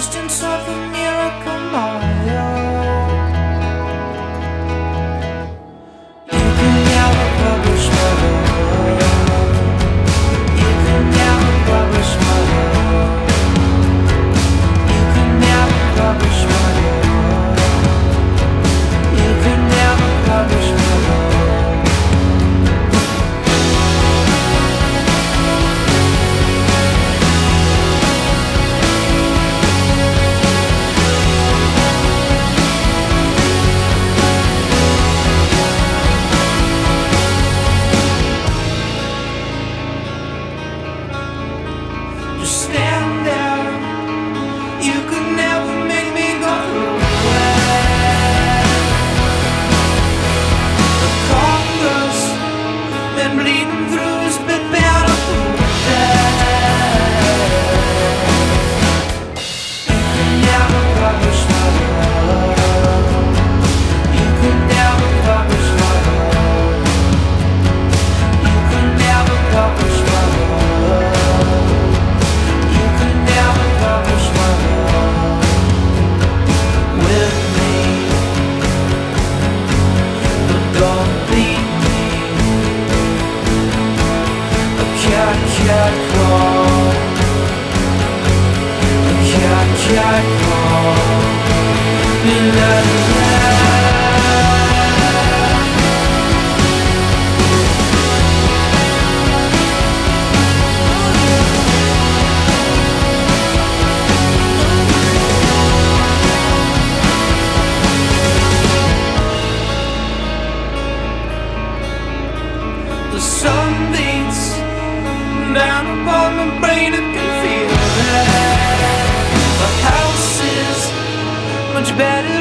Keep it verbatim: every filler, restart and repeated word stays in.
distance of the miracle mile. You can never publish my love. You can never publish my love. You can never publish my love. You can never publish my love. Just stand there. You could never make me go away. The Congress been bleeding through his bit beautiful day. You could never publish my love. You could never publish my love. You could never publish my love. You could never publish my love with me. But don't beat me. A cat, cat, call. A cat, cat, call. Me la la. The sun beats down upon my brain, I can feel it. The house is much better